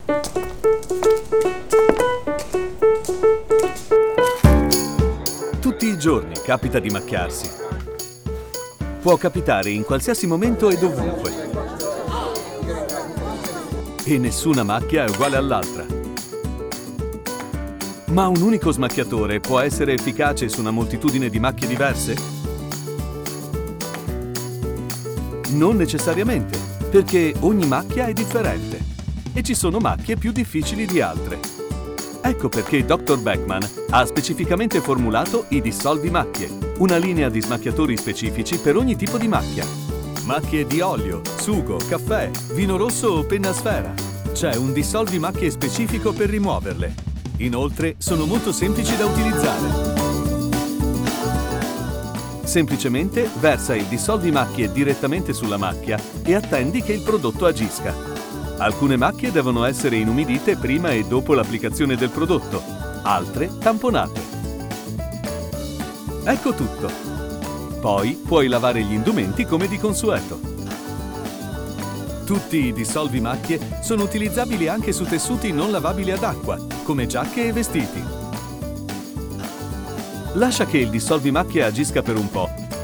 Tutti i giorni capita di macchiarsi. Può capitare in qualsiasi momento e dovunque. E nessuna macchia è uguale all'altra. Ma un unico smacchiatore può essere efficace su una moltitudine di macchie diverse? Non necessariamente, perché ogni macchia è differente e ci sono macchie più difficili di altre. Ecco perché Dr. Beckman ha specificamente formulato i dissolvi macchie, una linea di smacchiatori specifici per ogni tipo di macchia. Macchie di olio, sugo, caffè, vino rosso o penna a sfera. C'è un dissolvi macchie specifico per rimuoverle. Inoltre sono molto semplici da utilizzare. Semplicemente versa il dissolvi macchie direttamente sulla macchia e attendi che il prodotto agisca. Alcune macchie devono essere inumidite prima e dopo l'applicazione del prodotto, altre tamponate. Ecco tutto. Poi puoi lavare gli indumenti come di consueto. Tutti i dissolvi macchie sono utilizzabili anche su tessuti non lavabili ad acqua, come giacche e vestiti. Lascia che il dissolvi macchie agisca per un po'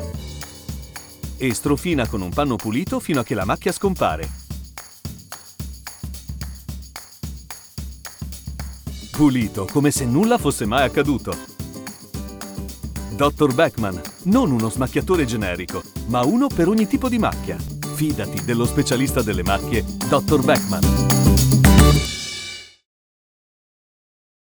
e strofina con un panno pulito fino a che la macchia scompare. Pulito, come se nulla fosse mai accaduto. Dr. Beckman, non uno smacchiatore generico, ma uno per ogni tipo di macchia. Fidati dello specialista delle macchie, Dr. Beckman.